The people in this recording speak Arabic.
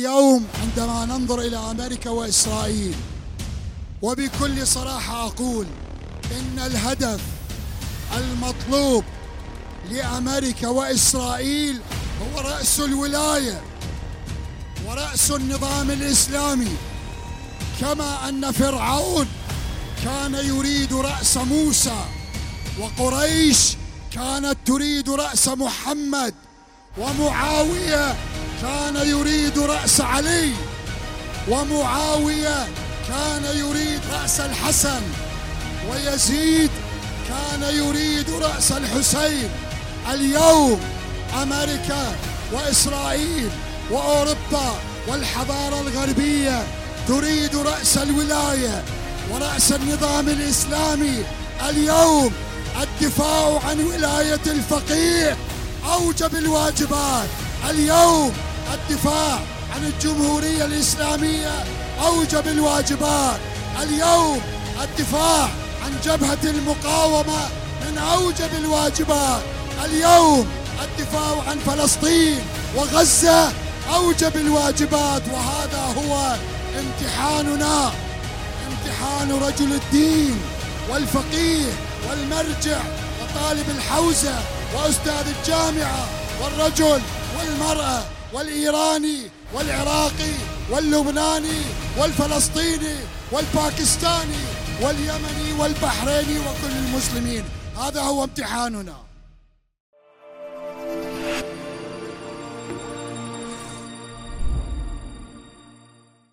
اليوم عندما ننظر إلى أمريكا وإسرائيل، وبكل صراحة أقول إن الهدف المطلوب لأمريكا وإسرائيل هو رأس الولاية ورأس النظام الإسلامي، كما أن فرعون كان يريد رأس موسى، وقريش كانت تريد رأس محمد، ومعاوية كان يريد رأس علي، ومعاوية كان يريد رأس الحسن، ويزيد كان يريد رأس الحسين. اليوم أمريكا وإسرائيل وأوروبا والحضارة الغربية تريد رأس الولاية ورأس النظام الإسلامي. اليوم الدفاع عن ولاية الفقيه أوجب الواجبات، اليوم الدفاع عن الجمهورية الإسلامية أوجب الواجبات، اليوم الدفاع عن جبهة المقاومة من أوجب الواجبات، اليوم الدفاع عن فلسطين وغزة أوجب الواجبات. وهذا هو امتحاننا، امتحان رجل الدين والفقيه والمرجع وطالب الحوزة وأستاذ الجامعة والرجل والمرأة والإيراني والعراقي واللبناني والفلسطيني والباكستاني واليمني والبحريني وكل المسلمين. هذا هو امتحاننا.